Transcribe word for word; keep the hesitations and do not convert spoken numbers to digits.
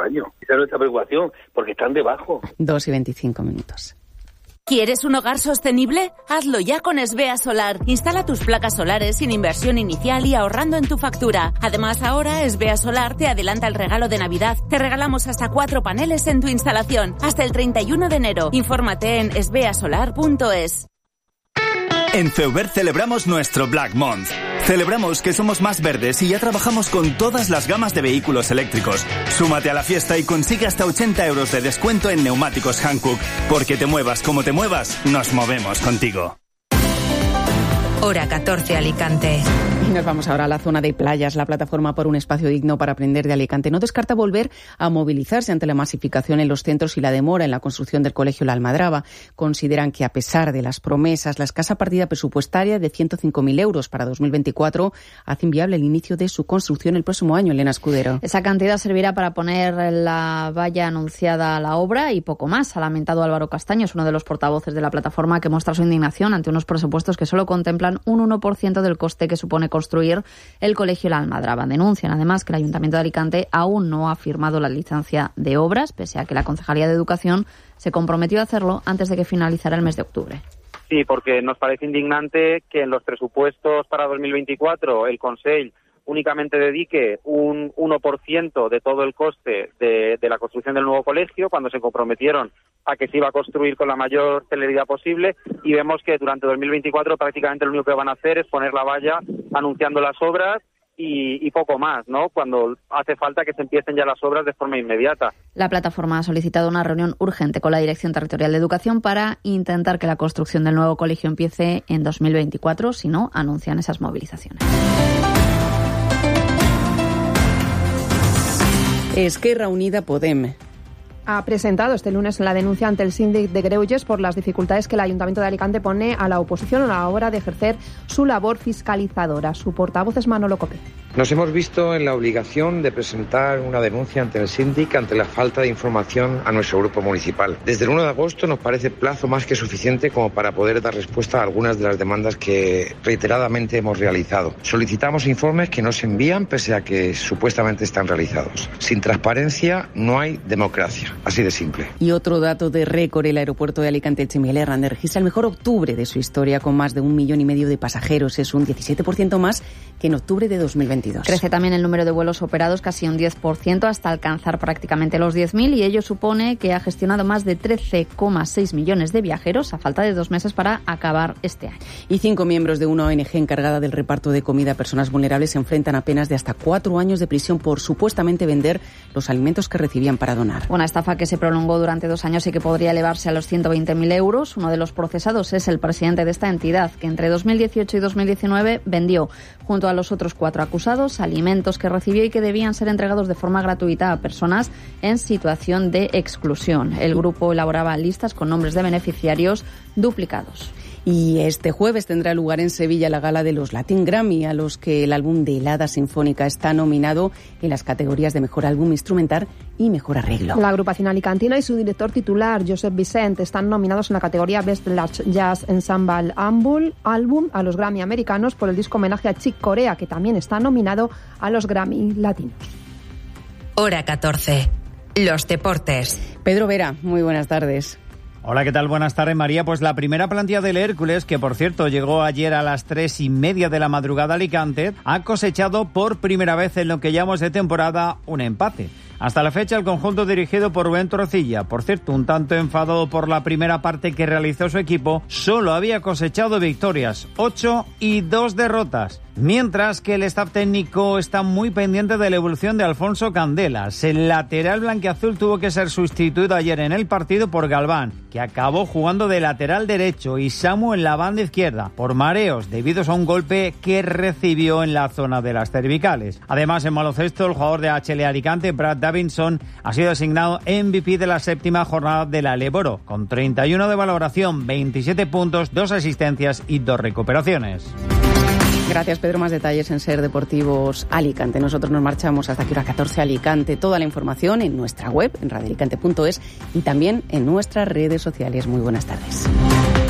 por año. Esa es nuestra preocupación, porque están debajo. Dos y veinticinco minutos. ¿Quieres un hogar sostenible? Hazlo ya con Svea Solar. Instala tus placas solares sin inversión inicial y ahorrando en tu factura. Además, ahora Svea Solar te adelanta el regalo de Navidad. Te regalamos hasta cuatro paneles en tu instalación. Hasta el treinta y uno de enero. Infórmate en svea solar punto es. En Feuber celebramos nuestro Black Month. Celebramos que somos más verdes y ya trabajamos con todas las gamas de vehículos eléctricos. Súmate a la fiesta y consigue hasta ochenta euros de descuento en neumáticos Hankook. Porque te muevas como te muevas, nos movemos contigo. Hora catorce, Alicante. Y nos vamos ahora a la zona de playas. La plataforma por un espacio digno para aprender de Alicante no descarta volver a movilizarse ante la masificación en los centros y la demora en la construcción del colegio La Almadraba. Consideran que, a pesar de las promesas, la escasa partida presupuestaria de ciento cinco mil euros para dos mil veinticuatro hace inviable el inicio de su construcción el próximo año. Elena Escudero. Esa cantidad servirá para poner la valla anunciada a la obra y poco más, ha lamentado Álvaro Castaños, uno de los portavoces de la plataforma, que muestra su indignación ante unos presupuestos que solo contemplan un uno por ciento del coste que supone construir el colegio La Almadraba. Denuncian además que el Ayuntamiento de Alicante aún no ha firmado la licencia de obras, pese a que la Concejalía de Educación se comprometió a hacerlo antes de que finalizara el mes de octubre. Sí, porque nos parece indignante que en los presupuestos para dos mil veinticuatro el Consell únicamente dedique un uno por ciento de todo el coste de, de la construcción del nuevo colegio, cuando se comprometieron a que se iba a construir con la mayor celeridad posible, y vemos que durante dos mil veinticuatro prácticamente lo único que van a hacer es poner la valla anunciando las obras y, y poco más, ¿no? Cuando hace falta que se empiecen ya las obras de forma inmediata. La plataforma ha solicitado una reunión urgente con la Dirección Territorial de Educación para intentar que la construcción del nuevo colegio empiece en dos mil veinticuatro, si no, anuncian esas movilizaciones. Esquerra Unida Podem ha presentado este lunes la denuncia ante el Síndic de Greuges por las dificultades que el Ayuntamiento de Alicante pone a la oposición a la hora de ejercer su labor fiscalizadora. Su portavoz es Manolo Copé. Nos hemos visto en la obligación de presentar una denuncia ante el Síndic ante la falta de información a nuestro grupo municipal. Desde el uno de agosto nos parece plazo más que suficiente como para poder dar respuesta a algunas de las demandas que reiteradamente hemos realizado. Solicitamos informes que no se envían pese a que supuestamente están realizados. Sin transparencia no hay democracia. Así de simple. Y otro dato de récord: el aeropuerto de Alicante Chimel Hernández registra el mejor octubre de su historia, con más de un millón y medio de pasajeros. Es un diecisiete por ciento más que en octubre de dos mil veintidós. Crece también el número de vuelos operados casi un diez por ciento hasta alcanzar prácticamente los diez mil, y ello supone que ha gestionado más de trece coma seis millones de viajeros a falta de dos meses para acabar este año. Y cinco miembros de una O N G encargada del reparto de comida a personas vulnerables se enfrentan a penas de hasta cuatro años de prisión por supuestamente vender los alimentos que recibían para donar. Una estafa que se prolongó durante dos años y que podría elevarse a los ciento veinte mil euros. Uno de los procesados es el presidente de esta entidad, que entre dos mil dieciocho y dos mil diecinueve vendió, junto a los otros cuatro acusados, alimentos que recibió y que debían ser entregados de forma gratuita a personas en situación de exclusión. El grupo elaboraba listas con nombres de beneficiarios duplicados. Y este jueves tendrá lugar en Sevilla la gala de los Latin Grammy, a los que el álbum de Helada Sinfónica está nominado en las categorías de Mejor Álbum Instrumental y Mejor Arreglo. La agrupación alicantina y su director titular, Josep Vicent, están nominados en la categoría Best Large Jazz Ensemble Album a los Grammy americanos por el disco homenaje a Chick Corea, que también está nominado a los Grammy latinos. Hora catorce. Los deportes. Pedro Vera, muy buenas tardes. Hola, ¿qué tal? Buenas tardes, María. Pues la primera plantilla del Hércules, que por cierto llegó ayer a las tres y media de la madrugada a Alicante, ha cosechado por primera vez en lo que llamamos de temporada un empate. Hasta la fecha, el conjunto dirigido por Rubén Torrecilla, por cierto, un tanto enfadado por la primera parte que realizó su equipo, solo había cosechado victorias, ocho y dos derrotas. Mientras que el staff técnico está muy pendiente de la evolución de Alfonso Candelas. El lateral blanquiazul tuvo que ser sustituido ayer en el partido por Galván, que acabó jugando de lateral derecho, y Samu en la banda izquierda, por mareos debidos a un golpe que recibió en la zona de las cervicales. Además, en baloncesto, el jugador de H L Alicante, Brad Davidson, ha sido asignado M V P de la séptima jornada de la Leboro, con treinta y uno de valoración, veintisiete puntos, dos asistencias y dos recuperaciones. Gracias, Pedro. Más detalles en Ser Deportivos Alicante. Nosotros nos marchamos hasta aquí hora catorce Alicante. Toda la información en nuestra web, en radio alicante punto es, y también en nuestras redes sociales. Muy buenas tardes.